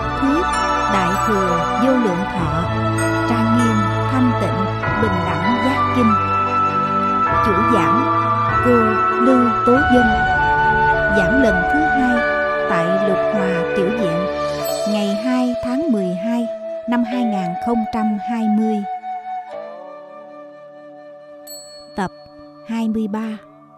Phật thuyết Đại thừa vô lượng thọ, trang nghiêm thanh tịnh bình đẳng giác kinh. Chủ giảng cô Lưu Tố Dân. Giảng lần thứ 2 tại Lục Hòa Tiểu Viện, ngày 2 tháng 12 năm 2020. Tập 23.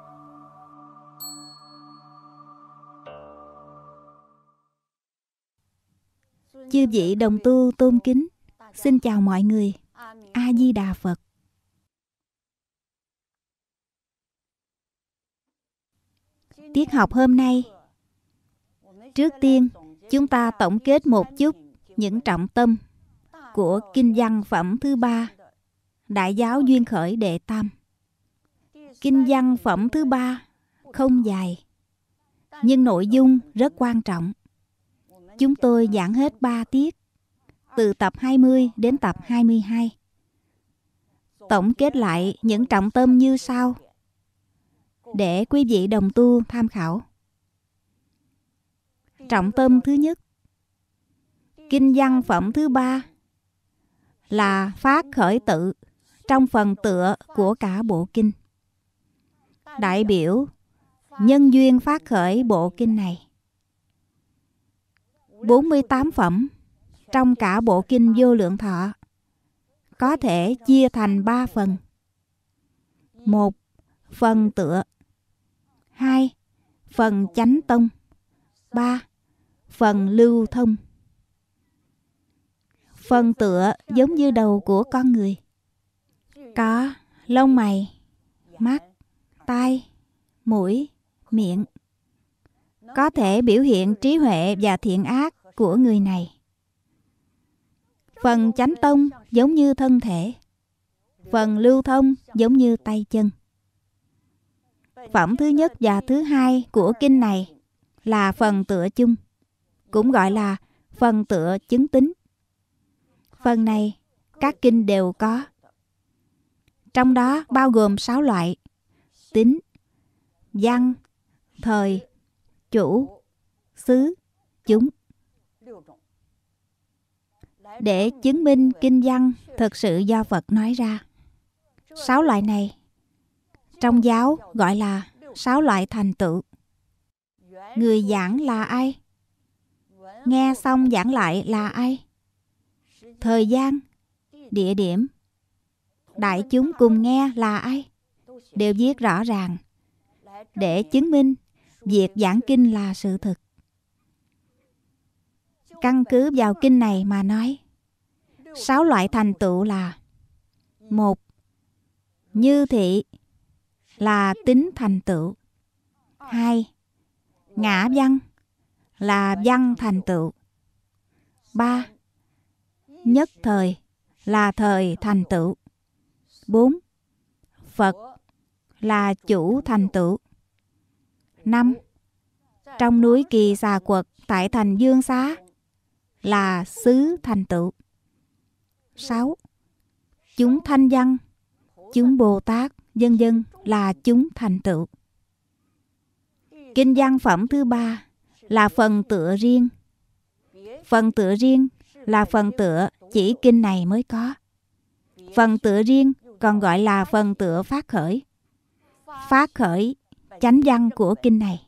Chư vị đồng tu tôn kính, xin chào mọi người. A Di Đà Phật. Tiết học hôm nay, trước tiên chúng ta tổng kết một chút những trọng tâm của kinh văn phẩm thứ 3, Đại giáo duyên khởi đệ tam. Kinh văn phẩm thứ 3 không dài, nhưng nội dung rất quan trọng. Chúng tôi giảng hết 3 tiết, từ tập 20 đến tập 22. Tổng kết lại những trọng tâm như sau, để quý vị đồng tu tham khảo. Trọng tâm thứ nhất, kinh văn phẩm thứ 3 là phát khởi tự trong phần tựa của cả bộ kinh, đại biểu nhân duyên phát khởi bộ kinh này. 48 phẩm trong cả bộ kinh Vô Lượng Thọ có thể chia thành 3 phần. 1. Phần tựa. 2. Phần chánh tông. 3. Phần lưu thông. Phần tựa giống như đầu của con người, có lông mày, mắt, tai, mũi, miệng, có thể biểu hiện trí huệ và thiện ác của người này. Phần chánh tông giống như thân thể, phần lưu thông giống như tay chân. Phẩm thứ nhất và thứ 2 của kinh này là phần tựa chung, cũng gọi là phần tựa chứng tính. Phần này các kinh đều có. Trong đó bao gồm 6 loại: tính, văn, thời, chủ, xứ, chúng. Để chứng minh kinh văn thực sự do Phật nói ra. 6 loại này trong giáo gọi là 6 loại thành tựu. Người giảng là ai? Nghe xong giảng lại là ai? Thời gian, địa điểm, đại chúng cùng nghe là ai? Đều viết rõ ràng để chứng minh việc giảng kinh là sự thực. Căn cứ vào kinh này mà nói, 6 loại thành tựu là: 1. Như thị là tính thành tựu. 2. Ngã văn là văn thành tựu. 3. Nhất thời là thời thành tựu. 4. Phật là chủ thành tựu. 5. Trong núi Kỳ Xà Quật tại thành Dương Xá là xứ thành tựu. 6. Chúng Thanh Văn, chúng Bồ Tát, vân vân là chúng thành tựu. Kinh văn phẩm thứ 3 là phần tựa riêng. Phần tựa riêng là phần tựa chỉ kinh này mới có. Phần tựa riêng còn gọi là phần tựa phát khởi. Phát khởi chánh văn của kinh này.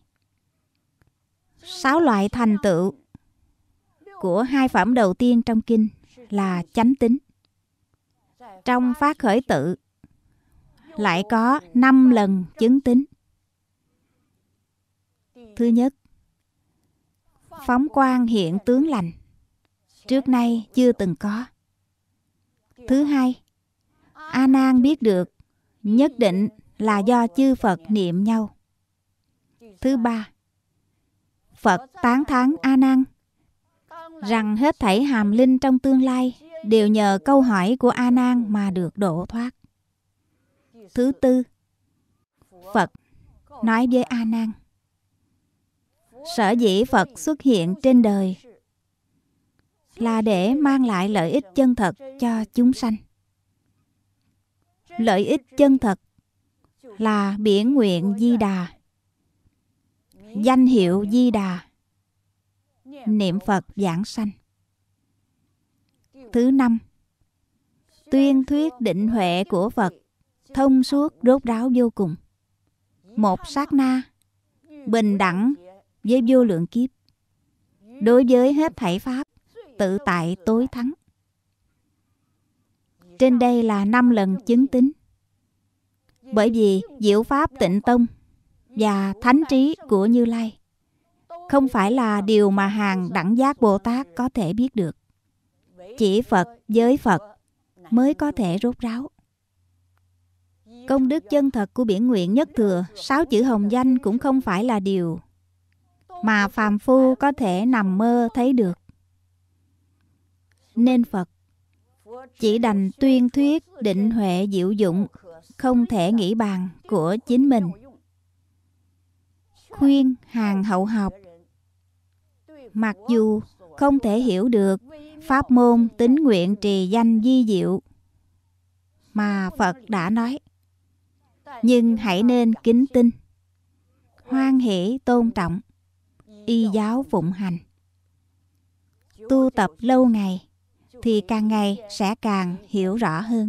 6 loại thành tựu của 2 phẩm đầu tiên trong kinh là chánh tính. Trong phát khởi tự lại có 5 lần chứng tính. Thứ nhất, phóng quang hiện tướng lành, trước nay chưa từng có. Thứ hai, A Nan biết được nhất định là do chư Phật niệm nhau. Thứ ba, Phật tán thán A Nan rằng hết thảy hàm linh trong tương lai đều nhờ câu hỏi của A Nan mà được độ thoát. Thứ tư, Phật nói với A Nan, sở dĩ Phật xuất hiện trên đời là để mang lại lợi ích chân thật cho chúng sanh. Lợi ích chân thật là biển nguyện Di Đà, danh hiệu Di Đà, niệm Phật giảng sanh. Thứ 5, tuyên thuyết định huệ của Phật thông suốt rốt ráo vô cùng. Một sát na, bình đẳng với vô lượng kiếp. Đối với hết thảy pháp, tự tại tối thắng. Trên đây là 5 lần chứng tín. Bởi vì diệu pháp Tịnh Tông và thánh trí của Như Lai không phải là điều mà hàng đẳng giác Bồ Tát có thể biết được. Chỉ Phật với Phật mới có thể rốt ráo. Công đức chân thật của Biển Nguyện Nhất Thừa, 6 chữ hồng danh cũng không phải là điều mà phàm phu có thể nằm mơ thấy được. Nên Phật chỉ đành tuyên thuyết định huệ diệu dụng không thể nghĩ bàn của chính mình, khuyên hàng hậu học. Mặc dù không thể hiểu được pháp môn tín nguyện trì danh vi diệu mà Phật đã nói, nhưng hãy nên kính tin, hoan hỷ tôn trọng, y giáo phụng hành. Tu tập lâu ngày thì càng ngày sẽ càng hiểu rõ hơn.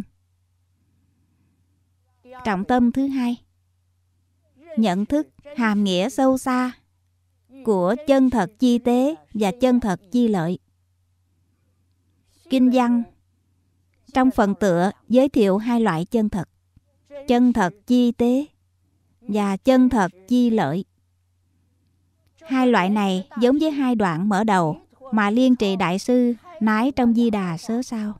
Trọng tâm thứ 2, nhận thức hàm nghĩa sâu xa của chân thật chi tế và chân thật chi lợi. Kinh văn trong phần tựa giới thiệu 2 loại chân thật: chân thật chi tế và chân thật chi lợi. 2 loại này giống với 2 đoạn mở đầu mà Liên Trì Đại Sư nói trong Di Đà Sớ Sao.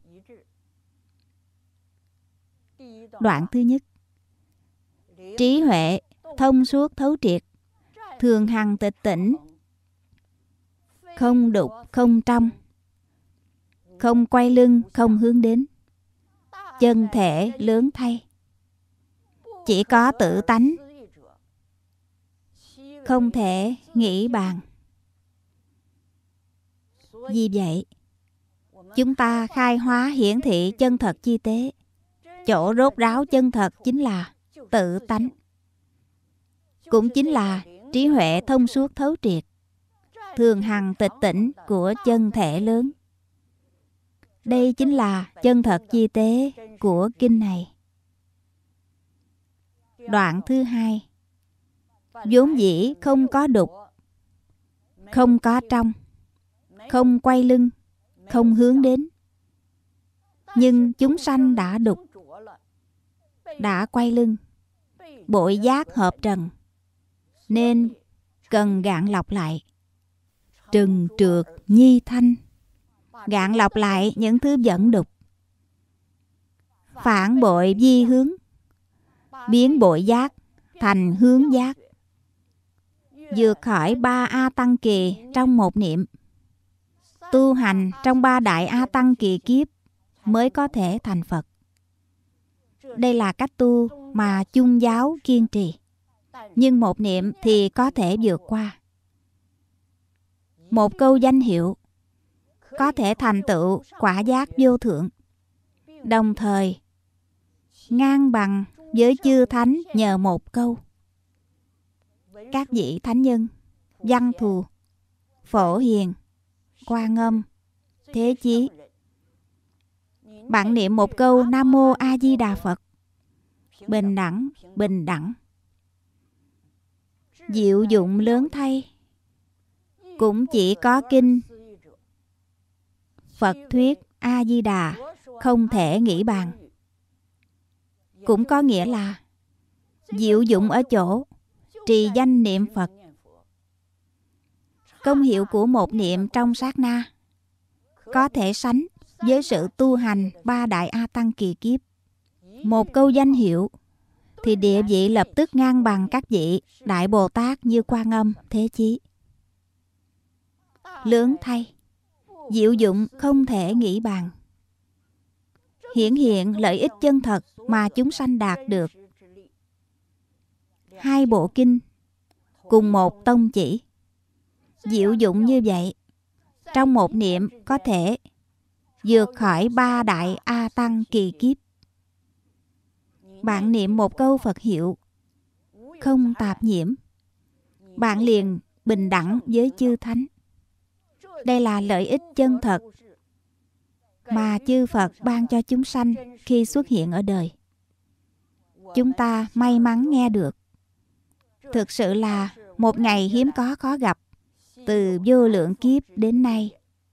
Đoạn thứ nhất, trí huệ thông suốt thấu triệt, thường hằng tịch tỉnh, không đục không trong, không quay lưng không hướng đến, chân thể lớn thay, chỉ có tự tánh, không thể nghĩ bàn. Vì vậy, chúng ta khai hóa hiển thị chân thật chi tế. Chỗ rốt ráo chân thật chính là tự tánh, cũng chính là trí huệ thông suốt thấu triệt, thường hằng tịch tỉnh của chân thể lớn. Đây chính là chân thật chi tế của kinh này. Đoạn thứ 2, vốn dĩ không có đục, không có trong, không quay lưng, không hướng đến. Nhưng chúng sanh đã đục, đã quay lưng, bội giác hợp trần, nên cần gạn lọc lại. Trừng trượt nhi thanh, gạn lọc lại những thứ dẫn đục. Phản bội vi hướng, biến bội giác thành hướng giác. Vượt khỏi 3 A Tăng kỳ trong một niệm. Tu hành trong 3 đại A Tăng kỳ kiếp mới có thể thành Phật. Đây là cách tu mà chung giáo kiên trì. Nhưng một niệm thì có thể vượt qua. Một câu danh hiệu có thể thành tựu quả giác vô thượng, đồng thời ngang bằng với chư thánh nhờ một câu. Các vị thánh nhân, Văn Thù, Phổ Hiền, Quan Âm, Thế Chí, bạn niệm một câu Nam Mô A Di Đà Phật, bình đẳng, bình đẳng, diệu dụng lớn thay. Cũng chỉ có kinh Phật thuyết A Di Đà không thể nghĩ bàn. Cũng có nghĩa là diệu dụng ở chỗ trì danh niệm Phật. Công hiệu của một niệm trong sát na có thể sánh với sự tu hành 3 đại A Tăng kỳ kiếp. Một câu danh hiệu thì địa vị lập tức ngang bằng các vị Đại Bồ Tát như Quan Âm, Thế Chí. Lớn thay, diệu dụng không thể nghĩ bàn. Hiển hiện lợi ích chân thật mà chúng sanh đạt được. 2 bộ kinh cùng một tông chỉ, diệu dụng như vậy, trong một niệm có thể vượt khỏi 3 đại A Tăng kỳ kiếp. Bạn niệm một câu Phật hiệu không tạp nhiễm, bạn liền bình đẳng với chư thánh. Đây là lợi ích chân thật mà chư Phật ban cho chúng sanh khi xuất hiện ở đời. Chúng ta may mắn nghe được. Thực sự là một ngày hiếm có khó gặp từ vô lượng kiếp đến nay.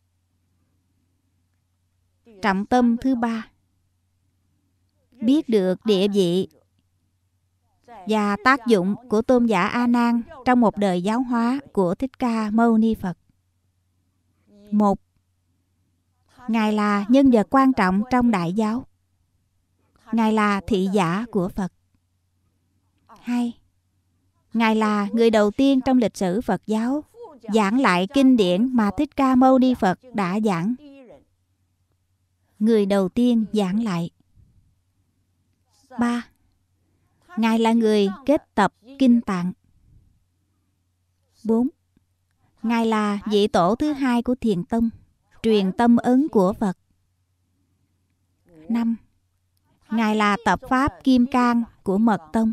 Trọng tâm thứ 3, biết được địa vị và tác dụng của tôn giả A Nan trong một đời giáo hóa của Thích Ca Mâu Ni Phật. 1. Ngài là nhân vật quan trọng trong đại giáo. Ngài là thị giả của Phật. 2. Ngài là người đầu tiên trong lịch sử Phật giáo giảng lại kinh điển mà Thích Ca Mâu Ni Phật đã giảng. Người đầu tiên giảng lại. 3. Ngài là người kết tập kinh tạng. 4. Ngài là vị tổ thứ 2 của Thiền Tông, truyền tâm ấn của Phật. 5. Ngài là tập pháp Kim Cang của Mật Tông.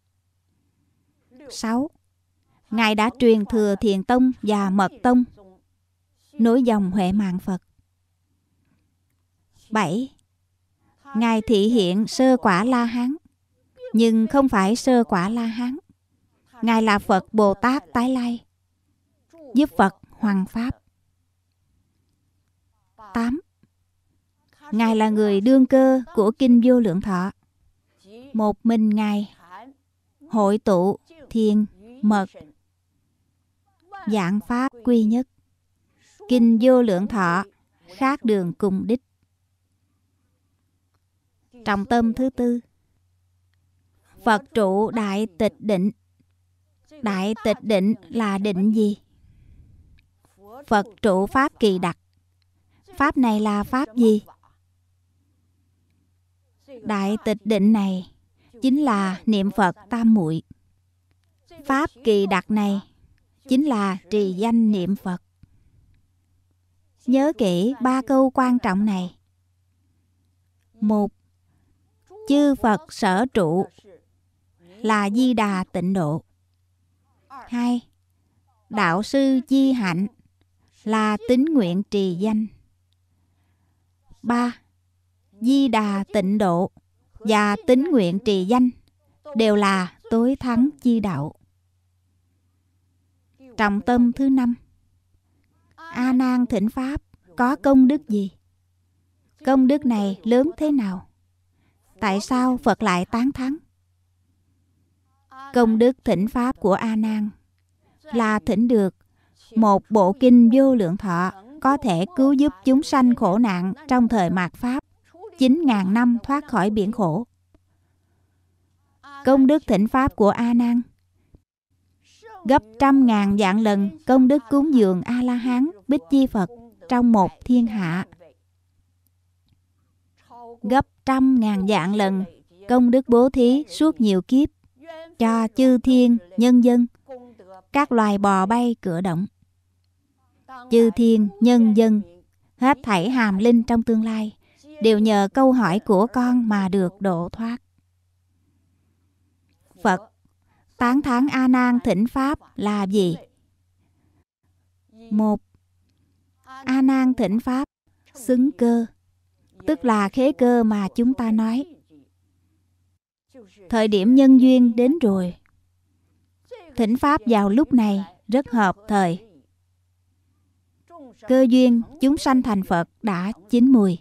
6. Ngài đã truyền thừa Thiền Tông và Mật Tông, nối dòng Huệ Mạng Phật. 7. Ngài thị hiện sơ quả La Hán, nhưng không phải sơ quả La Hán. Ngài là Phật Bồ Tát tái lai, giúp Phật hoằng pháp. 8. Ngài là người đương cơ của Kinh Vô Lượng Thọ. Một mình Ngài hội tụ thiền, mật, giảng pháp quy nhất. Kinh Vô Lượng Thọ khác đường cùng đích. Trọng tâm thứ 4, Phật trụ đại tịch định. Đại tịch định là định gì? Phật trụ pháp kỳ đặc. Pháp này là pháp gì? Đại tịch định này chính là niệm Phật tam muội. Pháp kỳ đặc này chính là trì danh niệm Phật. Nhớ kỹ 3 câu quan trọng này. 1. Chư Phật sở trụ là Di Đà tịnh độ. 2. Đạo sư chi hạnh là tín nguyện trì danh. 3. Di Đà tịnh độ và tín nguyện trì danh đều là tối thắng chi đạo. Trọng tâm thứ 5, A Nan thỉnh pháp có công đức gì? Công đức này lớn thế nào? Tại sao Phật lại tán thán? Công đức thỉnh pháp của A Nan là thỉnh được một bộ kinh Vô Lượng Thọ có thể cứu giúp chúng sanh khổ nạn trong thời mạt Pháp 9.000 năm thoát khỏi biển khổ. Công đức thỉnh pháp của A Nan gấp 100.000 vạn lần công đức cúng dường A La Hán Bích Chi Phật trong một thiên hạ. Gấp 100.000 vạn lần công đức bố thí suốt nhiều kiếp cho chư thiên nhân dân, các loài bò bay cựa động. Chư thiên nhân dân, hết thảy hàm linh trong tương lai đều nhờ câu hỏi của con mà được độ thoát. Phật tán thán A Nan thỉnh pháp là gì? 1. A Nan thỉnh pháp xứng cơ, tức là khế cơ mà chúng ta nói. Thời điểm nhân duyên đến rồi. Thỉnh pháp vào lúc này rất hợp thời. Cơ duyên chúng sanh thành Phật đã chín mùi.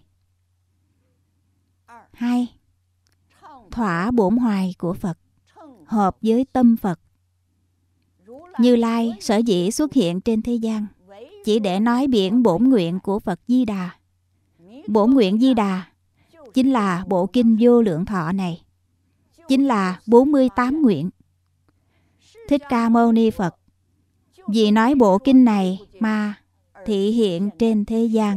2. Thỏa bổn hoài của Phật, hợp với tâm Phật. Như Lai sở dĩ xuất hiện trên thế gian chỉ để nói biển bổn nguyện của Phật Di Đà. Bổn nguyện Di Đà chính là bộ kinh Vô Lượng Thọ này, chính là 48 nguyện. Thích Ca Mâu Ni Phật vì nói bộ kinh này mà thị hiện trên thế gian.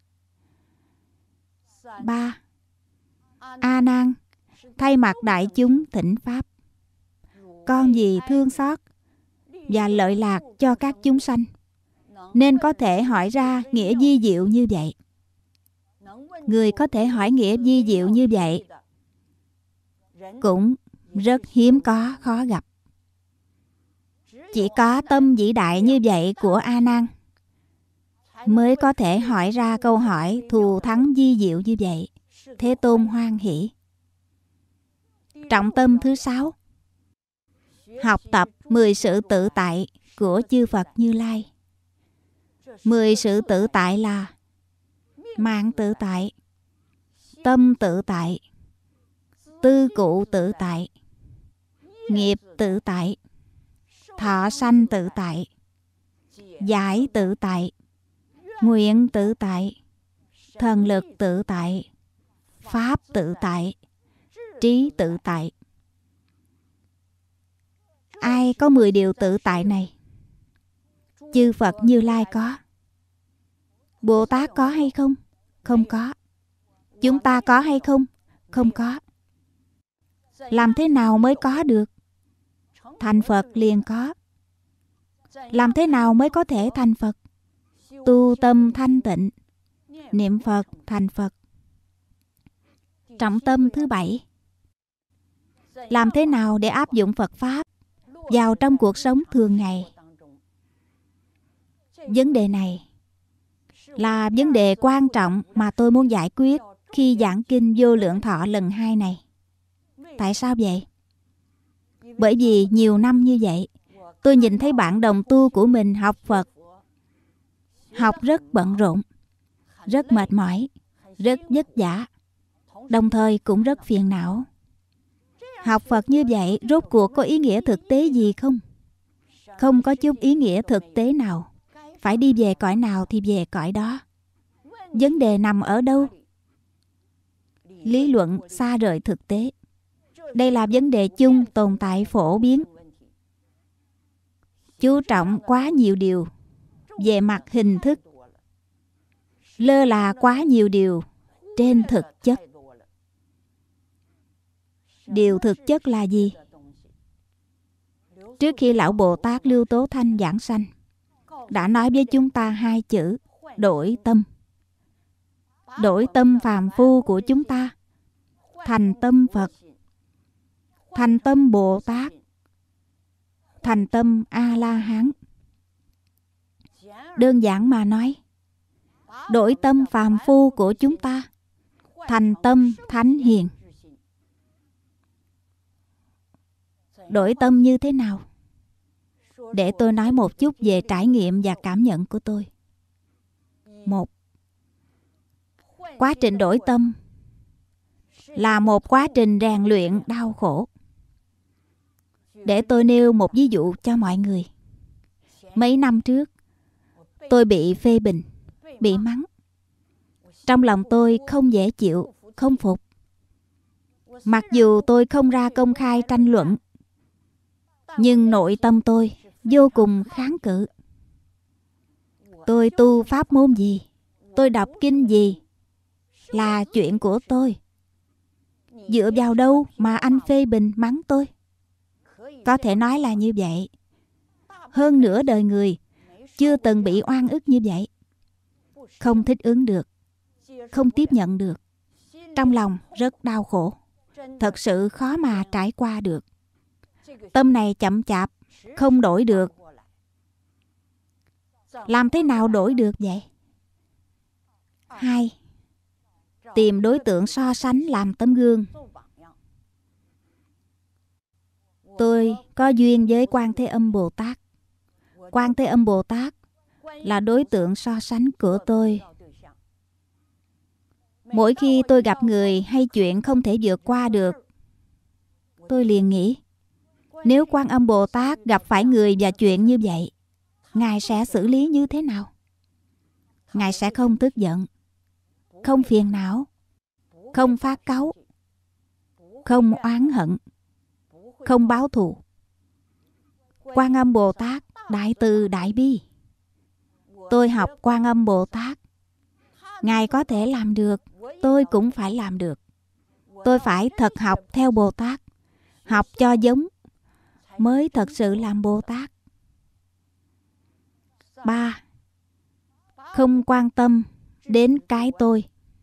3. A Nan thay mặt đại chúng thỉnh pháp, con vì thương xót và lợi lạc cho các chúng sanh nên có thể hỏi ra nghĩa vi diệu như vậy. Người có thể hỏi nghĩa vi diệu như vậy cũng rất hiếm có, khó gặp. Chỉ có tâm vĩ đại như vậy của A Nan mới có thể hỏi ra câu hỏi thù thắng vi diệu như vậy. Thế Tôn hoan hỷ. Trọng tâm thứ 6, học tập 10 sự tự tại của chư Phật Như Lai. 10 sự tự tại là mạng tự tại, tâm tự tại, tư cụ tự tại, nghiệp tự tại, thọ sanh tự tại, giải tự tại, nguyện tự tại, thần lực tự tại, pháp tự tại, trí tự tại. Ai có 10 điều tự tại này? Chư Phật Như Lai có. Bồ Tát có hay không? Không có. Chúng ta có hay không? Không có. Làm thế nào mới có được? Thành Phật liền có. Làm thế nào mới có thể thành Phật? Tu tâm thanh tịnh, niệm Phật thành Phật. Trọng tâm thứ 7, làm thế nào để áp dụng Phật Pháp vào trong cuộc sống thường ngày? Vấn đề này là vấn đề quan trọng mà tôi muốn giải quyết khi giảng kinh Vô Lượng Thọ lần 2 này. Tại sao vậy? Bởi vì nhiều năm như vậy, tôi nhìn thấy bạn đồng tu của mình học Phật, học rất bận rộn, rất mệt mỏi, rất vất vả, đồng thời cũng rất phiền não. Học Phật như vậy rốt cuộc có ý nghĩa thực tế gì không? Không có chút ý nghĩa thực tế nào. Phải đi về cõi nào thì về cõi đó. Vấn đề nằm ở đâu? Lý luận xa rời thực tế. Đây là vấn đề chung tồn tại phổ biến. Chú trọng quá nhiều điều về mặt hình thức, lơ là quá nhiều điều trên thực chất. Điều thực chất là gì? Trước khi Lão Bồ Tát Lưu Tố Thanh giảng sanh, đã nói với chúng ta 2 chữ đổi tâm. Đổi tâm phàm phu của chúng ta thành tâm Phật, thành tâm Bồ Tát, thành tâm A-la-hán. Đơn giản mà nói, đổi tâm phàm phu của chúng ta thành tâm thánh hiền. Đổi tâm như thế nào? Để tôi nói một chút về trải nghiệm và cảm nhận của tôi. 1. Quá trình đổi tâm là một quá trình rèn luyện đau khổ. Để tôi nêu một ví dụ cho mọi người. Mấy năm trước, tôi bị phê bình, bị mắng. Trong lòng tôi không dễ chịu, không phục. Mặc dù tôi không ra công khai tranh luận, nhưng nội tâm tôi vô cùng kháng cự. Tôi tu pháp môn gì, tôi đọc kinh gì là chuyện của tôi. Dựa vào đâu mà anh phê bình mắng tôi? Có thể nói là như vậy. Hơn nửa đời người chưa từng bị oan ức như vậy. Không thích ứng được, không tiếp nhận được. Trong lòng rất đau khổ. Thật sự khó mà trải qua được. Tâm này chậm chạp, không đổi được. Làm thế nào đổi được vậy? 2. Tìm đối tượng so sánh làm tấm gương. Tôi có duyên với Quan Thế Âm Bồ Tát. Quan Thế Âm Bồ Tát là đối tượng so sánh của tôi. Mỗi khi tôi gặp người hay chuyện không thể vượt qua được, tôi liền nghĩ, nếu Quan Âm Bồ Tát gặp phải người và chuyện như vậy, Ngài sẽ xử lý như thế nào? Ngài sẽ không tức giận, không phiền não, không phát cáu, không oán hận, không báo thù. Quan Âm Bồ Tát đại từ đại bi. Tôi học Quan Âm Bồ Tát. Ngài có thể làm được, tôi cũng phải làm được. Tôi phải thật học theo Bồ Tát, học cho giống, mới thật sự làm Bồ Tát. 3. Không quan tâm đến cái tôi.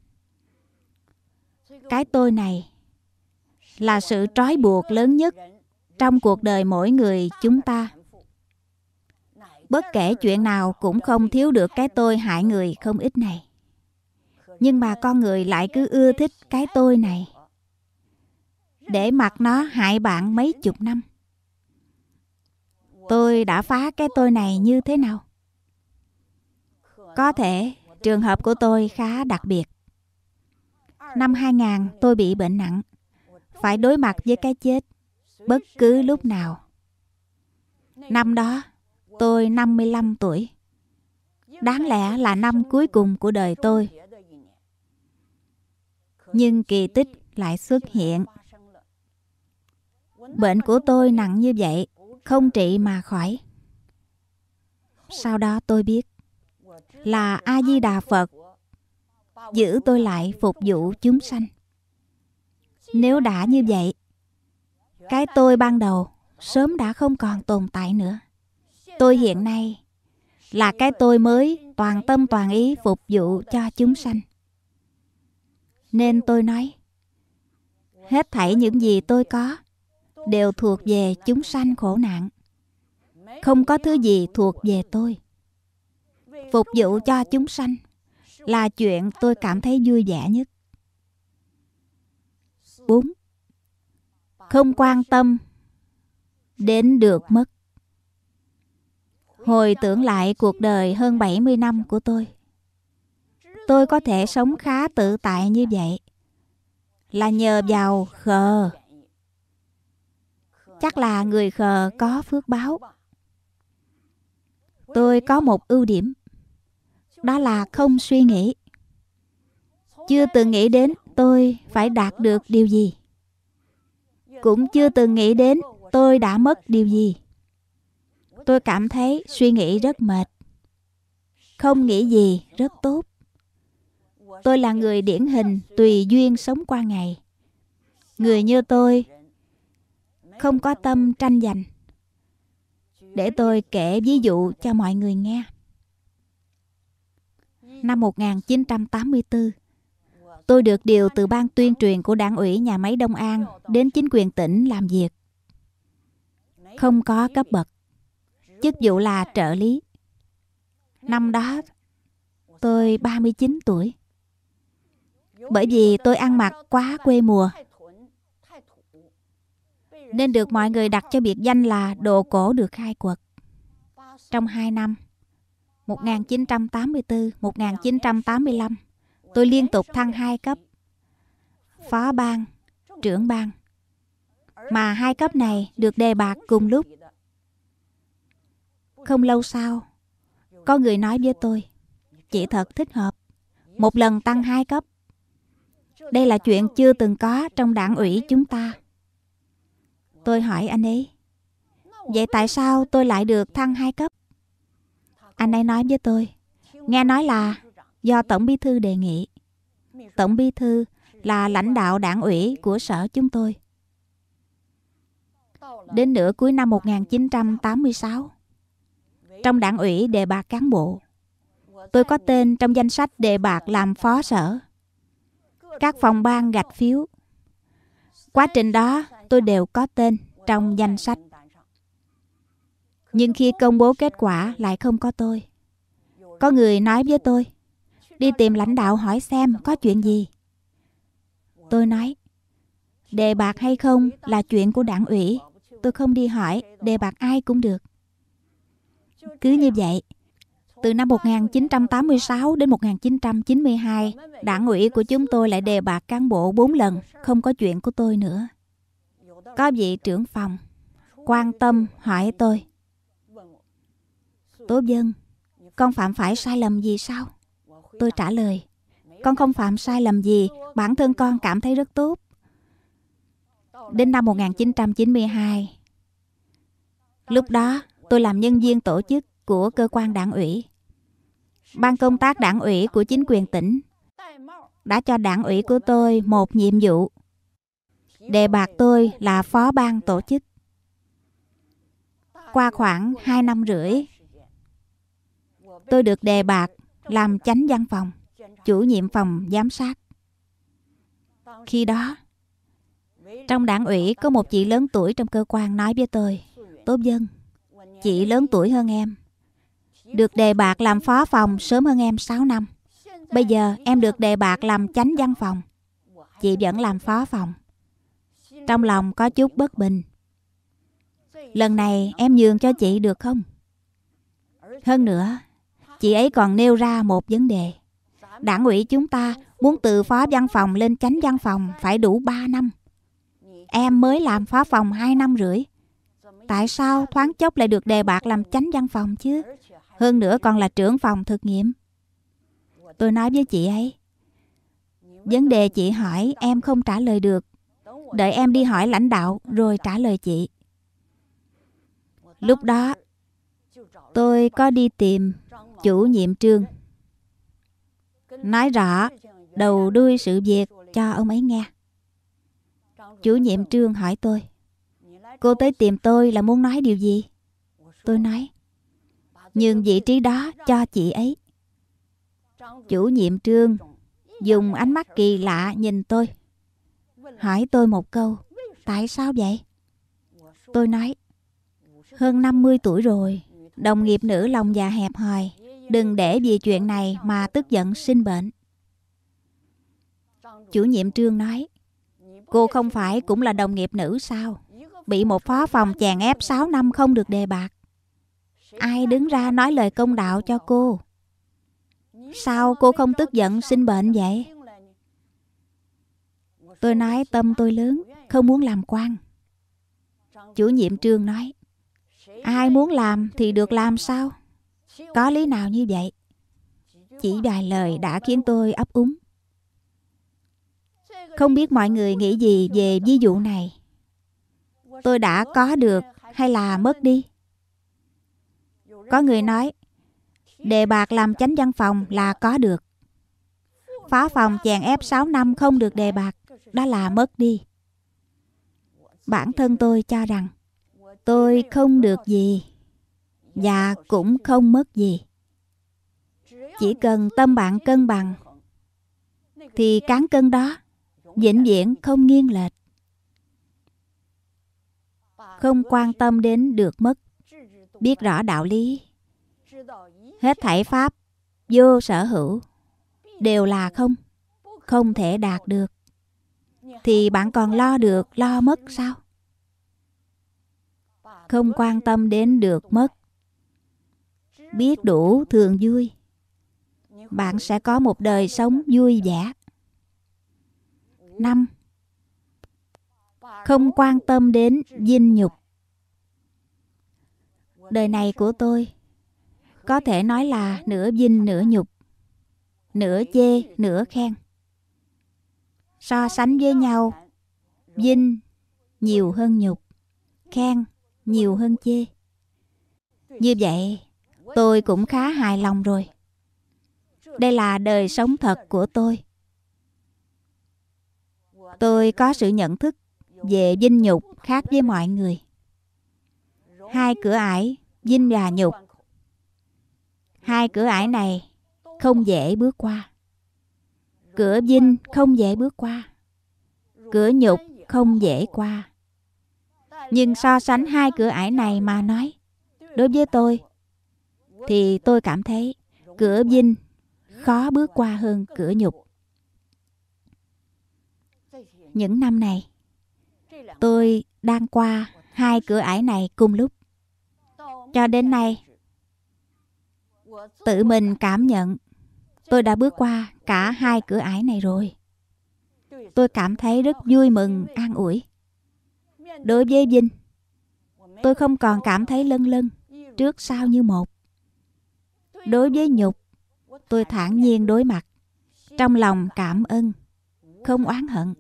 Cái tôi này là sự trói buộc lớn nhất trong cuộc đời mỗi người chúng ta. Bất kể chuyện nào cũng không thiếu được cái tôi hại người không ít này. Nhưng mà con người lại cứ ưa thích cái tôi này, để mặc nó hại bạn mấy chục năm. Tôi đã phá cái tôi này như thế nào? Có thể trường hợp của tôi khá đặc biệt. Năm 2000 tôi bị bệnh nặng, phải đối mặt với cái chết bất cứ lúc nào. Năm đó tôi 55 tuổi. Đáng lẽ là năm cuối cùng của đời tôi. Nhưng kỳ tích lại xuất hiện. Bệnh của tôi nặng như vậy, không trị mà khỏi. Sau đó tôi biết là A-di-đà Phật giữ tôi lại phục vụ chúng sanh. Nếu đã như vậy, cái tôi ban đầu sớm đã không còn tồn tại nữa. Tôi hiện nay là cái tôi mới toàn tâm toàn ý phục vụ cho chúng sanh. Nên tôi nói, hết thảy những gì tôi có đều thuộc về chúng sanh khổ nạn. Không có thứ gì thuộc về tôi. Phục vụ cho chúng sanh là chuyện tôi cảm thấy vui vẻ nhất. 4. Không quan tâm đến được mất. Hồi tưởng lại cuộc đời hơn 70 năm của tôi có thể sống khá tự tại như vậy là nhờ vào khờ. Chắc là người khờ có phước báo. Tôi có một ưu điểm, đó là không suy nghĩ. Chưa từng nghĩ đến tôi phải đạt được điều gì. Cũng chưa từng nghĩ đến tôi đã mất điều gì. Tôi cảm thấy suy nghĩ rất mệt. Không nghĩ gì rất tốt. Tôi là người điển hình tùy duyên sống qua ngày. Người như tôi không có tâm tranh giành. Để tôi kể ví dụ cho mọi người nghe. Năm 1984, tôi được điều từ ban tuyên truyền của Đảng ủy nhà máy Đông An đến chính quyền tỉnh làm việc. Không có cấp bậc, chức vụ là trợ lý. Năm đó tôi 39 tuổi. Bởi vì tôi ăn mặc quá quê mùa, nên được mọi người đặt cho biệt danh là đồ cổ được khai quật. Trong 2 năm 1984-1985, tôi liên tục thăng 2 cấp, phó ban, trưởng ban. Mà 2 cấp này được đề bạt cùng lúc. Không lâu sau, có người nói với tôi, chị thật thích hợp, một lần tăng 2 cấp. Đây là chuyện chưa từng có trong đảng ủy chúng ta. Tôi hỏi anh ấy, vậy tại sao tôi lại được thăng 2 cấp? Anh ấy nói với tôi, nghe nói là do Tổng Bí thư đề nghị. Tổng Bí thư là lãnh đạo đảng ủy của sở chúng tôi. Đến nửa cuối năm 1986, trong đảng ủy đề bạt cán bộ, tôi có tên trong danh sách đề bạt làm phó sở. Các phòng ban gạch phiếu. Quá trình đó tôi đều có tên trong danh sách. Nhưng khi công bố kết quả lại không có tôi. Có người nói với tôi, đi tìm lãnh đạo hỏi xem có chuyện gì. Tôi nói, đề bạt hay không là chuyện của đảng ủy. Tôi không đi hỏi, đề bạt ai cũng được. Cứ như vậy, từ năm 1986 đến 1992, đảng ủy của chúng tôi lại đề bạt cán bộ 4 lần, không có chuyện của tôi nữa. Có vị trưởng phòng quan tâm hỏi tôi, Tố Vân, con phạm phải sai lầm gì sao? Tôi trả lời, con không phạm sai lầm gì, bản thân con cảm thấy rất tốt. Đến năm 1992, lúc đó tôi làm nhân viên tổ chức của cơ quan đảng ủy. Ban công tác đảng ủy của chính quyền tỉnh đã cho đảng ủy của tôi một nhiệm vụ, đề bạt tôi là phó ban tổ chức. Qua khoảng 2 năm rưỡi, tôi được đề bạt làm chánh văn phòng, chủ nhiệm phòng giám sát. Khi đó, trong đảng ủy có một chị lớn tuổi trong cơ quan nói với tôi, Tố Vân, chị lớn tuổi hơn em, được đề bạt làm phó phòng sớm hơn em 6 năm. Bây giờ em được đề bạt làm chánh văn phòng, chị vẫn làm phó phòng. Trong lòng có chút bất bình. Lần này em nhường cho chị được không? Hơn nữa, chị ấy còn nêu ra một vấn đề. Đảng ủy chúng ta muốn từ phó văn phòng lên chánh văn phòng phải đủ 3 năm. Em mới làm phó phòng 2 năm rưỡi. Tại sao thoáng chốc lại được đề bạt làm chánh văn phòng chứ? Hơn nữa còn là trưởng phòng thực nghiệm. Tôi nói với chị ấy, vấn đề chị hỏi em không trả lời được. Đợi em đi hỏi lãnh đạo rồi trả lời chị. Lúc đó, tôi có đi tìm chủ nhiệm Trương, nói rõ đầu đuôi sự việc cho ông ấy nghe. Chủ nhiệm Trương hỏi tôi, cô tới tìm tôi là muốn nói điều gì? Tôi nói, nhường vị trí đó cho chị ấy. Chủ nhiệm Trương dùng ánh mắt kỳ lạ nhìn tôi, hỏi tôi một câu, tại sao vậy? Tôi nói, hơn 50 tuổi rồi, đồng nghiệp nữ lòng dạ hẹp hòi, đừng để vì chuyện này mà tức giận sinh bệnh. Chủ nhiệm Trương nói, cô không phải cũng là đồng nghiệp nữ sao? Bị một phó phòng chèn ép 6 năm không được đề bạt. Ai đứng ra nói lời công đạo cho cô? Sao cô không tức giận sinh bệnh vậy? Tôi nói tâm tôi lớn, không muốn làm quan. Chủ nhiệm Trương nói, ai muốn làm thì được làm sao? Có lý nào như vậy? Chỉ vài lời đã khiến tôi ấp úng. Không biết mọi người nghĩ gì về ví dụ này? Tôi đã có được hay là mất đi? Có người nói, đề bạt làm chánh văn phòng là có được. Phó phòng chèn ép 6 năm không được đề bạt, đó là mất đi. Bản thân tôi cho rằng, tôi không được gì và cũng không mất gì. Chỉ cần tâm bạn cân bằng thì cán cân đó vĩnh viễn không nghiêng lệch. Không quan tâm đến được mất, biết rõ đạo lý, hết thảy pháp vô sở hữu đều là không, không thể đạt được, thì bạn còn lo được lo mất sao? Không quan tâm đến được mất, biết đủ thường vui, bạn sẽ có một đời sống vui vẻ. 5. Không quan tâm đến vinh nhục. Đời này của tôi có thể nói là nửa vinh nửa nhục, nửa chê nửa khen. So sánh với nhau, vinh nhiều hơn nhục, khen nhiều hơn chê. Như vậy, tôi cũng khá hài lòng rồi. Đây là đời sống thật của tôi. Tôi có sự nhận thức về vinh nhục khác với mọi người. Hai cửa ải, vinh và nhục. Hai cửa ải này không dễ bước qua. Cửa vinh không dễ bước qua, cửa nhục không dễ qua. Nhưng so sánh hai cửa ải này mà nói, đối với tôi thì tôi cảm thấy cửa vinh khó bước qua hơn cửa nhục. Những năm này, tôi đang qua hai cửa ải này cùng lúc. Cho đến nay, tự mình cảm nhận tôi đã bước qua cả hai cửa ải này rồi. Tôi cảm thấy rất vui mừng, an ủi. Đối với vinh, tôi không còn cảm thấy lân lân, trước sau như một. Đối với nhục, tôi thản nhiên đối mặt, trong lòng cảm ơn, không oán hận.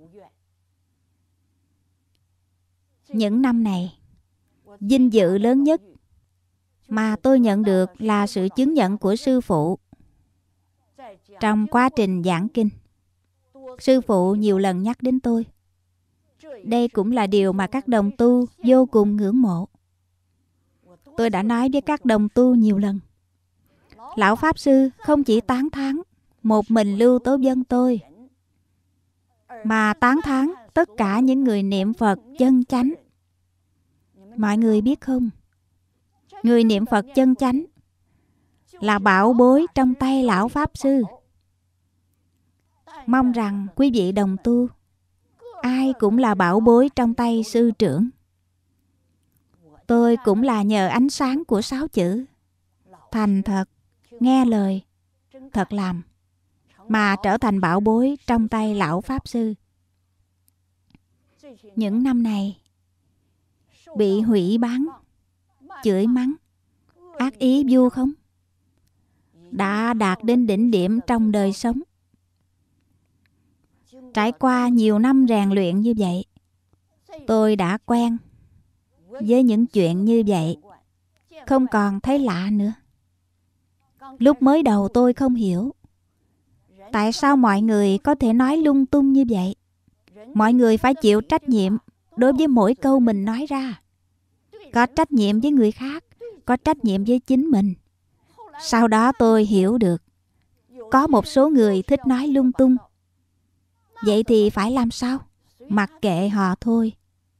Những năm này, vinh dự lớn nhất mà tôi nhận được là sự chứng nhận của sư phụ. Trong quá trình giảng kinh, sư phụ nhiều lần nhắc đến tôi. Đây cũng là điều mà các đồng tu vô cùng ngưỡng mộ. Tôi đã nói với các đồng tu nhiều lần, Lão Pháp Sư không chỉ tán thán một mình Lưu Tố Vân tôi, mà tán thán tất cả những người niệm Phật chân chánh. Mọi người biết không, người niệm Phật chân chánh là bảo bối trong tay lão Pháp Sư. Mong rằng quý vị đồng tu, ai cũng là bảo bối trong tay sư trưởng. Tôi cũng là nhờ ánh sáng của 6 chữ thành thật, nghe lời, thật làm mà trở thành bảo bối trong tay lão Pháp Sư. Những năm này bị hủy bán, chửi mắng, ác ý vu khống đã đạt đến đỉnh điểm trong đời sống. Trải qua nhiều năm rèn luyện như vậy, tôi đã quen với những chuyện như vậy, không còn thấy lạ nữa. Lúc mới đầu tôi không hiểu tại sao mọi người có thể nói lung tung như vậy. Mọi người phải chịu trách nhiệm đối với mỗi câu mình nói ra. Có trách nhiệm với người khác, có trách nhiệm với chính mình. Sau đó tôi hiểu được, có một số người thích nói lung tung. Vậy thì phải làm sao? Mặc kệ họ thôi.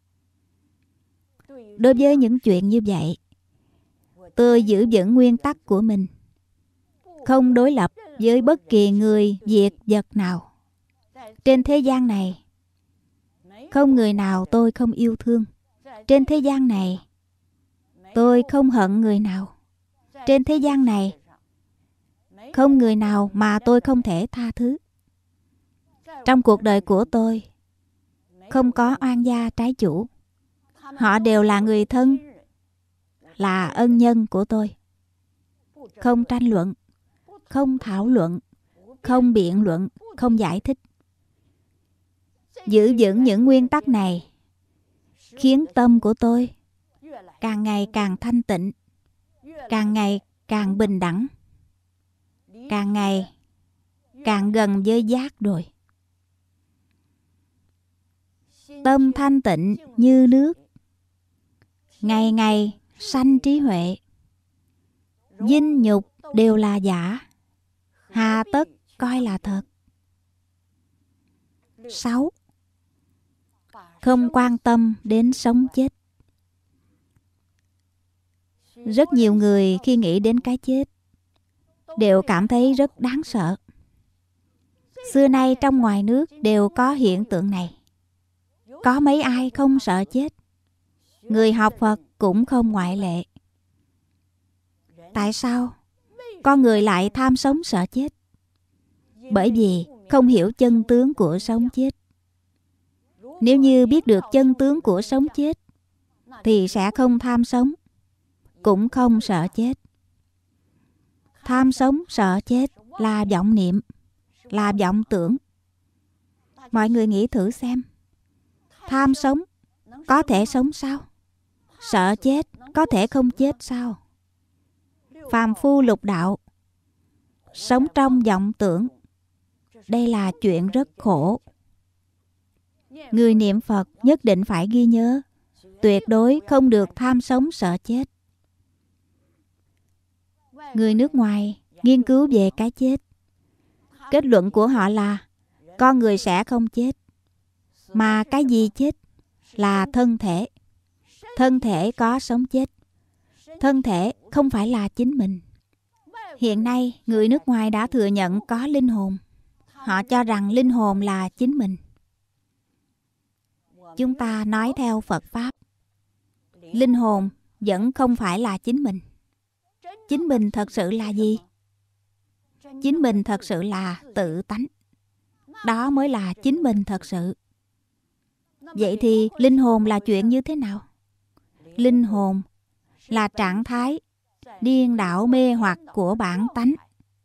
Đối với những chuyện như vậy, tôi giữ vững nguyên tắc của mình, không đối lập với bất kỳ người, việc, vật nào. Trên thế gian này, không người nào tôi không yêu thương. Trên thế gian này, tôi không hận người nào. Trên thế gian này, không người nào mà tôi không thể tha thứ. Trong cuộc đời của tôi, không có oan gia trái chủ. Họ đều là người thân, là ân nhân của tôi. Không tranh luận, không thảo luận, không biện luận, không giải thích. Giữ vững những nguyên tắc này khiến tâm của tôi càng ngày càng thanh tịnh, càng ngày càng bình đẳng, càng ngày càng gần với giác rồi. Tâm thanh tịnh như nước, ngày ngày sanh trí huệ. Dinh nhục đều là giả, hà tất coi là thật. 6. Không quan tâm đến sống chết. Rất nhiều người khi nghĩ đến cái chết đều cảm thấy rất đáng sợ. Xưa nay trong ngoài nước đều có hiện tượng này. Có mấy ai không sợ chết? Người học Phật cũng không ngoại lệ. Tại sao con người lại tham sống sợ chết? Bởi vì không hiểu chân tướng của sống chết. Nếu như biết được chân tướng của sống chết thì sẽ không tham sống, cũng không sợ chết. Tham sống sợ chết là vọng niệm, là vọng tưởng. Mọi người nghĩ thử xem, tham sống có thể sống sao? Sợ chết có thể không chết sao? Phàm phu lục đạo, sống trong vọng tưởng, đây là chuyện rất khổ. Người niệm Phật nhất định phải ghi nhớ, tuyệt đối không được tham sống sợ chết. Người nước ngoài nghiên cứu về cái chết, kết luận của họ là con người sẽ không chết, mà cái gì chết? Là thân thể. Thân thể có sống chết. Thân thể không phải là chính mình. Hiện nay người nước ngoài đã thừa nhận có linh hồn. Họ cho rằng linh hồn là chính mình. Chúng ta nói theo Phật Pháp, linh hồn vẫn không phải là chính mình. Chính mình thật sự là gì? Chính mình thật sự là tự tánh. Đó mới là chính mình thật sự. Vậy thì linh hồn là chuyện như thế nào? Linh hồn là trạng thái điên đảo mê hoặc của bản tánh.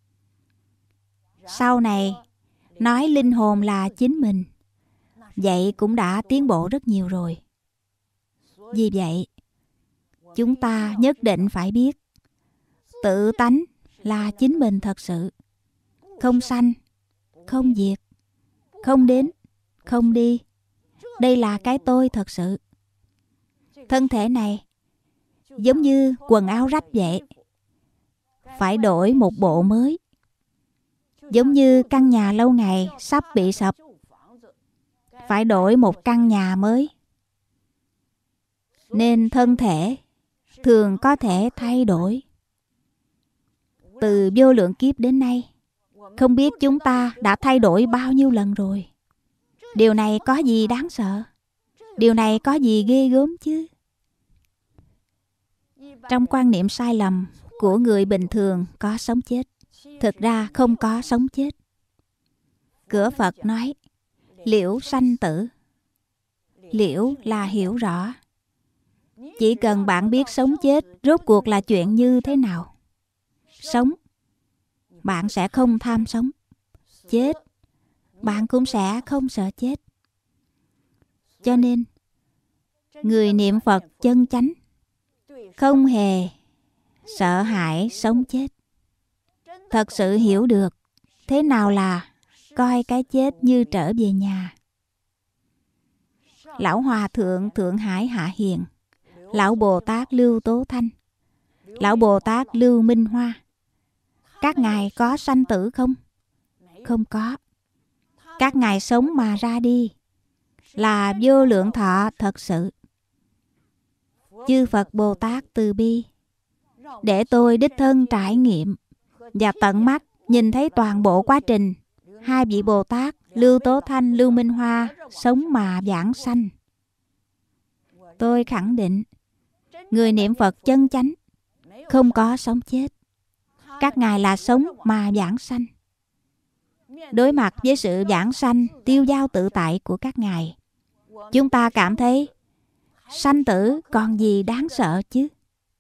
Sau này nói linh hồn là chính mình, vậy cũng đã tiến bộ rất nhiều rồi. Vì vậy, chúng ta nhất định phải biết tự tánh là chính mình thật sự. Không sanh, không diệt, không đến, không đi. Đây là cái tôi thật sự. Thân thể này giống như quần áo rách vậy, phải đổi một bộ mới. Giống như căn nhà lâu ngày sắp bị sập, phải đổi một căn nhà mới. Nên thân thể thường có thể thay đổi. Từ vô lượng kiếp đến nay, không biết chúng ta đã thay đổi bao nhiêu lần rồi. Điều này có gì đáng sợ? Điều này có gì ghê gớm chứ? Trong quan niệm sai lầm của người bình thường có sống chết. Thực ra không có sống chết. Cửa Phật nói liễu sanh tử. Liễu là hiểu rõ. Chỉ cần bạn biết sống chết rốt cuộc là chuyện như thế nào. Sống, bạn sẽ không tham sống. Chết, bạn cũng sẽ không sợ chết. Cho nên, người niệm Phật chân chánh không hề sợ hãi sống chết. Thật sự hiểu được thế nào là coi cái chết như trở về nhà. Lão Hòa Thượng Thượng Hải Hạ Hiền, Lão Bồ Tát Lưu Tố Thanh, Lão Bồ Tát Lưu Minh Hoa, các ngài có sanh tử không? Không có. Các ngài sống mà ra đi, là vô lượng thọ thật sự. Chư Phật Bồ Tát từ bi, để tôi đích thân trải nghiệm và tận mắt nhìn thấy toàn bộ quá trình hai vị Bồ Tát Lưu Tố Thanh, Lưu Minh Hoa sống mà vãng sanh. Tôi khẳng định, người niệm Phật chân chánh không có sống chết. Các ngài là sống mà vãng sanh. Đối mặt với sự vãng sanh tiêu dao tự tại của các ngài, chúng ta cảm thấy sanh tử còn gì đáng sợ chứ.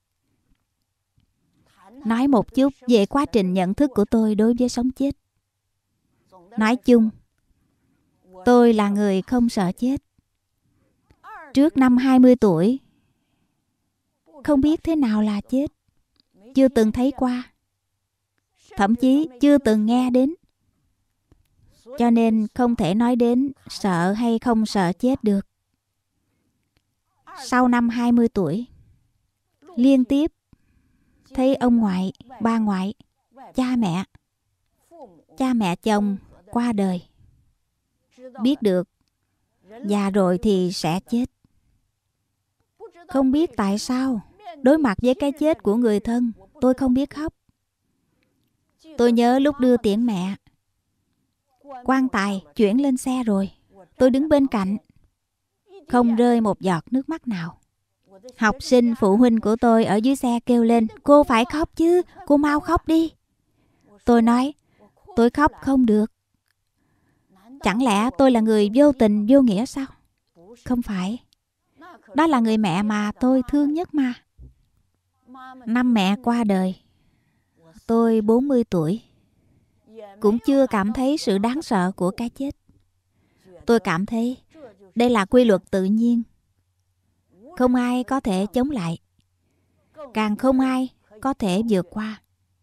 Nói một chút về quá trình nhận thức của tôi đối với sống chết. Nói chung, tôi là người không sợ chết. Trước năm 20 tuổi, không biết thế nào là chết. Chưa từng thấy qua. Thậm chí chưa từng nghe đến. Cho nên không thể nói đến sợ hay không sợ chết được. Sau năm 20 tuổi, liên tiếp thấy ông ngoại, ba ngoại, cha mẹ chồng qua đời. Biết được già rồi thì sẽ chết. Không biết tại sao đối mặt với cái chết của người thân, tôi không biết khóc. Tôi nhớ lúc đưa tiễn mẹ, quan tài chuyển lên xe rồi, tôi đứng bên cạnh, không rơi một giọt nước mắt nào. Học sinh phụ huynh của tôi ở dưới xe kêu lên, cô phải khóc chứ, cô mau khóc đi. Tôi nói, tôi khóc không được. Chẳng lẽ tôi là người vô tình vô nghĩa sao? Không phải. Đó là người mẹ mà tôi thương nhất mà. Năm mẹ qua đời, tôi 40 tuổi. Cũng chưa cảm thấy sự đáng sợ của cái chết. Tôi cảm thấy đây là quy luật tự nhiên. Không ai có thể chống lại. Càng không ai có thể vượt qua.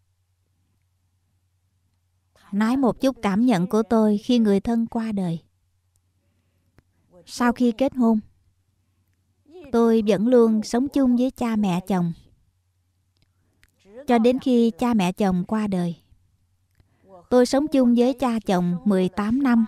Nói một chút cảm nhận của tôi khi người thân qua đời. Sau khi kết hôn, tôi vẫn luôn sống chung với cha mẹ chồng. Cho đến khi cha mẹ chồng qua đời, tôi sống chung với cha chồng 18 năm.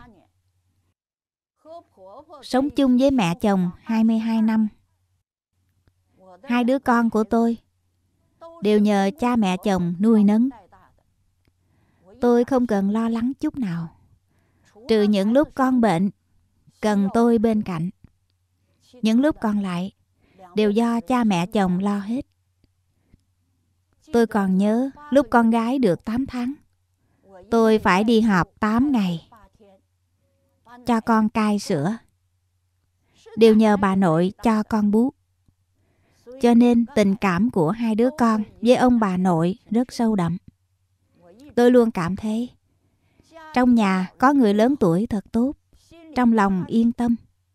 Sống chung với mẹ chồng 22 năm. Hai đứa con của tôi đều nhờ cha mẹ chồng nuôi nấng. Tôi không cần lo lắng chút nào, trừ những lúc con bệnh cần tôi bên cạnh. Những lúc còn lại đều do cha mẹ chồng lo hết. Tôi còn nhớ lúc con gái được 8 tháng, tôi phải đi họp 8 ngày cho con cai sữa, đều nhờ bà nội cho con bú. Cho nên tình cảm của hai đứa con với ông bà nội rất sâu đậm. Tôi luôn cảm thấy trong nhà có người lớn tuổi thật tốt, trong lòng yên tâm.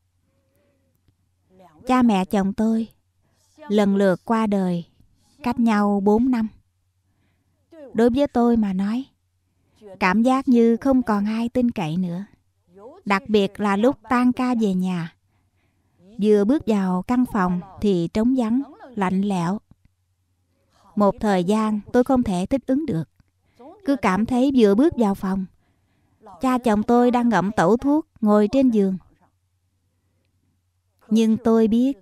Cha mẹ chồng tôi lần lượt qua đời cách nhau 4 năm. Đối với tôi mà nói, cảm giác như không còn ai tin cậy nữa. Đặc biệt là lúc tan ca về nhà, vừa bước vào căn phòng thì trống vắng, lạnh lẽo. Một thời gian tôi không thể thích ứng được. Cứ cảm thấy vừa bước vào phòng, cha chồng tôi đang ngậm tẩu thuốc ngồi trên giường. Nhưng tôi biết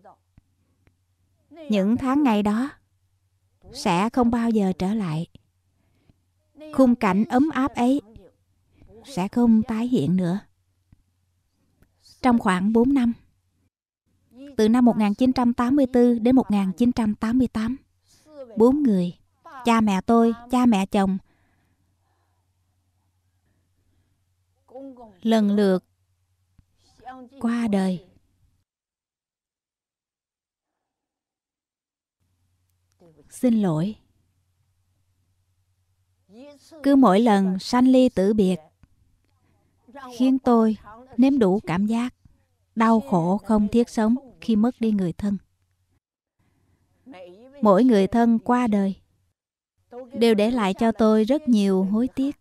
những tháng ngày đó sẽ không bao giờ trở lại. khung cảnh ấm áp ấy sẽ không tái hiện nữa. Trong khoảng 4 năm, từ năm 1984 đến 1988, 4 người, cha mẹ tôi, cha mẹ chồng, lần lượt qua đời. Xin lỗi. Cứ mỗi lần sanh ly tử biệt khiến tôi nếm đủ cảm giác đau khổ không thiết sống khi mất đi người thân. Mỗi người thân qua đời đều để lại cho tôi rất nhiều hối tiếc.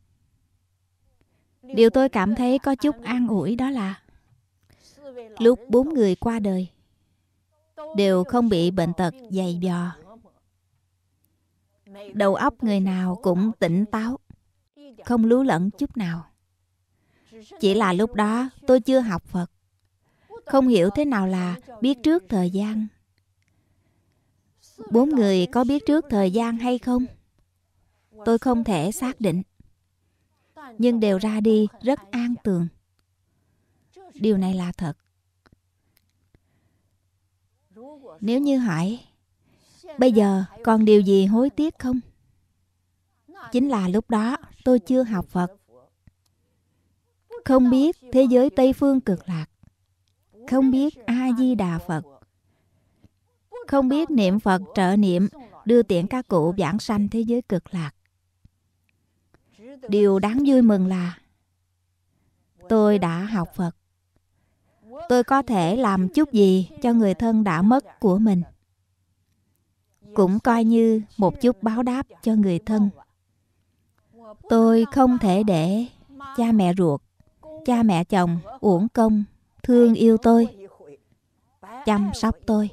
Điều tôi cảm thấy có chút an ủi đó là lúc 4 người qua đời đều không bị bệnh tật dày vò. Đầu óc người nào cũng tỉnh táo, không lú lẫn chút nào. Chỉ là lúc đó tôi chưa học Phật, không hiểu thế nào là biết trước thời gian. 4 người có biết trước thời gian hay không, tôi không thể xác định. Nhưng đều ra đi rất an tường. Điều này là thật. Nếu như hỏi bây giờ còn điều gì hối tiếc không? Chính là lúc đó tôi chưa học Phật, không biết thế giới Tây Phương Cực Lạc, không biết A-di-đà Phật, không biết niệm Phật trợ niệm đưa tiễn các cụ vãng sanh thế giới Cực Lạc. Điều đáng vui mừng là tôi đã học Phật. Tôi có thể làm chút gì cho người thân đã mất của mình, cũng coi như một chút báo đáp cho người thân. Tôi không thể để cha mẹ ruột, cha mẹ chồng uổng công thương yêu tôi, chăm sóc tôi.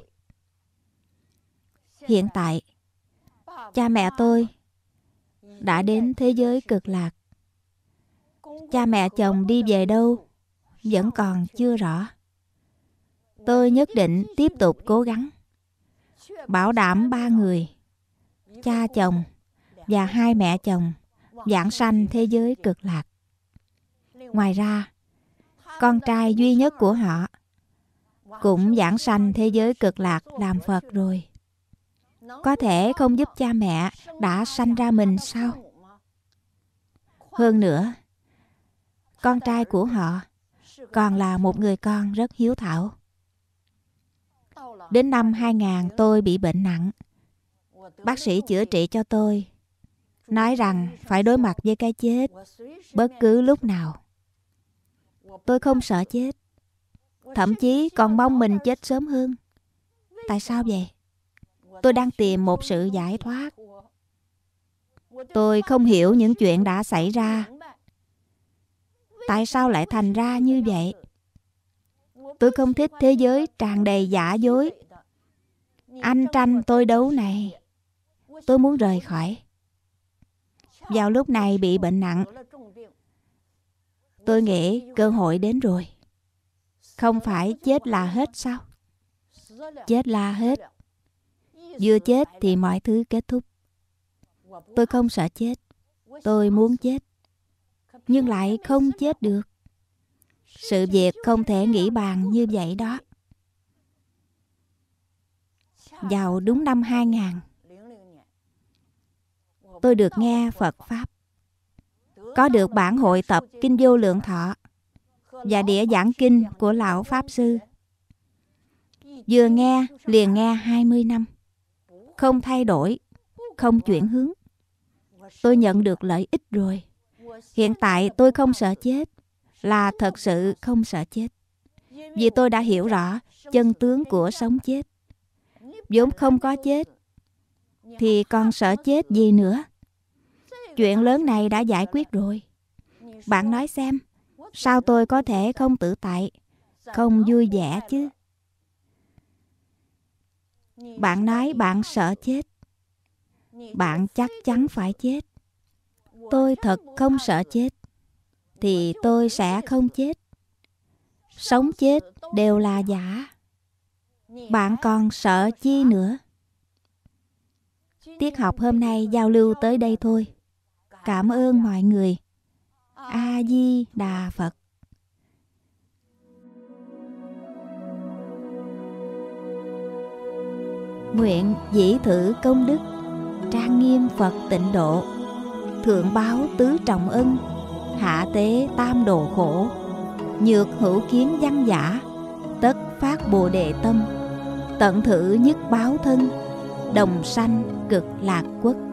Hiện tại, cha mẹ tôi đã đến thế giới Cực Lạc. Cha mẹ chồng đi về đâu vẫn còn chưa rõ. Tôi nhất định tiếp tục cố gắng bảo đảm 3 người, cha chồng và 2 mẹ chồng, vãng sanh thế giới Cực Lạc. Ngoài ra, con trai duy nhất của họ cũng vãng sanh thế giới Cực Lạc làm Phật rồi. Có thể không giúp cha mẹ đã sanh ra mình sao? Hơn nữa, con trai của họ còn là một người con rất hiếu thảo. Đến năm 2000 tôi bị bệnh nặng. Bác sĩ chữa trị cho tôi, nói rằng phải đối mặt với cái chết bất cứ lúc nào. Tôi không sợ chết, thậm chí còn mong mình chết sớm hơn. Tại sao vậy? Tôi đang tìm một sự giải thoát. Tôi không hiểu những chuyện đã xảy ra. Tại sao lại thành ra như vậy? Tôi không thích thế giới tràn đầy giả dối, anh tranh tôi đấu này. Tôi muốn rời khỏi. Vào lúc này bị bệnh nặng, tôi nghĩ cơ hội đến rồi. Không phải chết là hết sao? Chết là hết. Vừa chết thì mọi thứ kết thúc. Tôi không sợ chết. Tôi muốn chết, nhưng lại không chết được. Sự việc không thể nghĩ bàn như vậy đó. Vào đúng năm 2000, tôi được nghe Phật Pháp, có được bản hội tập Kinh Vô Lượng Thọ và đĩa giảng kinh của Lão Pháp Sư. Vừa nghe liền nghe 20 năm, không thay đổi, không chuyển hướng. Tôi nhận được lợi ích rồi. Hiện tại tôi không sợ chết, là thật sự không sợ chết. Vì tôi đã hiểu rõ chân tướng của sống chết. Vốn không có chết thì còn sợ chết gì nữa. Chuyện lớn này đã giải quyết rồi. Bạn nói xem, sao tôi có thể không tự tại, không vui vẻ chứ? Bạn nói bạn sợ chết, bạn chắc chắn phải chết. Tôi thật không sợ chết, thì tôi sẽ không chết. Sống chết đều là giả. Bạn còn sợ chi nữa? Tiết học hôm nay giao lưu tới đây thôi. cảm ơn mọi người. A Di Đà Phật. Nguyện dĩ thử công đức, trang nghiêm Phật tịnh độ, thượng báo tứ trọng ân, hạ tế tam độ khổ, nhược hữu kiến văn giả, tất phát bồ đề tâm, tận thử nhất báo thân, đồng sanh cực lạc quốc.